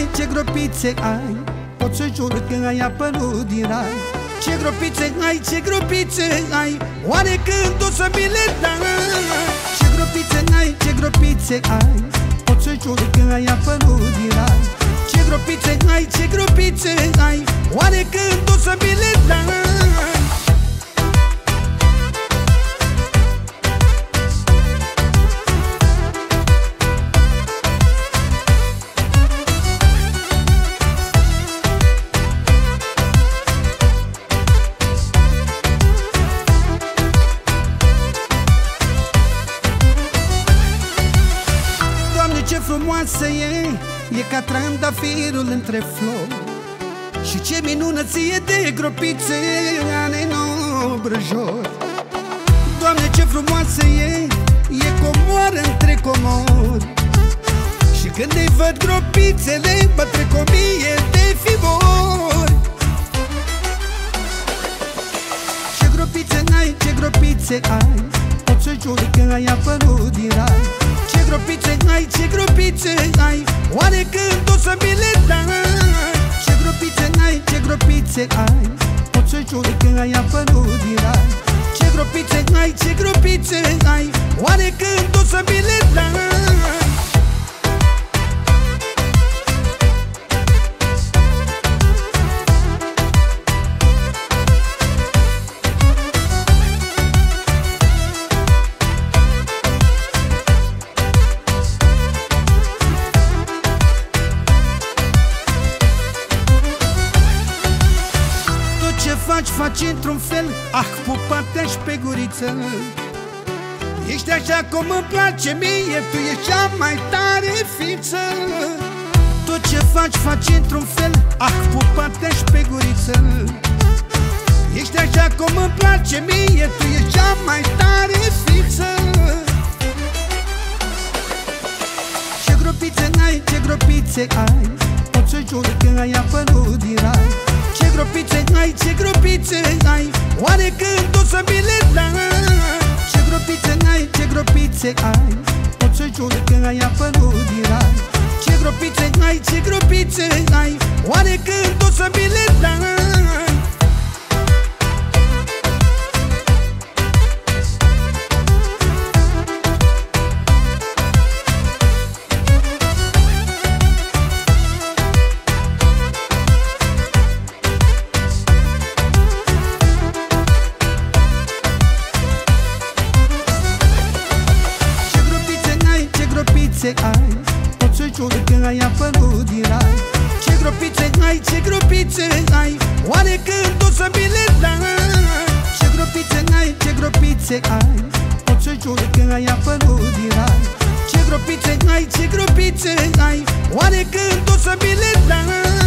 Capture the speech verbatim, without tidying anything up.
ce gropițe ai, pot să jur că ai apărut din rai. Ce gropițe ai, ce gropițe ai, oare când o să mi le dai? Ce gropițe ai, ce gropițe ai, pot să jur că ai apărut din rai. Ce gropițe ai, ce gropițe ai, oare când o să mi le dai? Ce frumoasă e, e ca trandafirul între flori. Și ce minunăție de gropițe are în obrăjori. Doamne, ce frumoasă e, e comoară între comori. Și când îi văd gropițele, mă trec o mie de fibori. Ce gropițe ai, ce gropițe ai, pot să jur că ai apărut din rai. Ce gropițe ai, ce gropițe ai, oare când o să mi le dai? Ce gropițe ai, ce gropițe ai, pot să jur că ai apărut din rai. Ce gropițe ai, ce gropițe ai, oare când o să mi le dai? Faci, faci într-un fel, ah, pupat-aș pe guriță. Ești așa cum îmi place mie, tu ești cea mai tare fiță. Tot ce faci, faci într-un fel, ah, pupat-aș pe guriță. Ești așa cum îmi place mie, tu ești cea mai tare fiță. Ce gropițe ai, ce gropițe ai, pot să jur că ai apărut din rai. Ce gropițe ai, ce gropițe ai, oare când o să mi le dai? Ce gropițe ai, ce gropițe ai, pot să jur că ai apărut din rai. Ce gropițe ai, ce gropițe ai, oare când o să mi le dai? Ce ai, pot să jur că ai apărut din rai. Ce gropițe ai, ce gropițe ai, oare când o să mi le dai? Ce gropițe ai, ce gropițe ai, pot să jur că ai apărut din rai. Ce gropițe ai, ce gropițe ai, oare când o să mi le dai?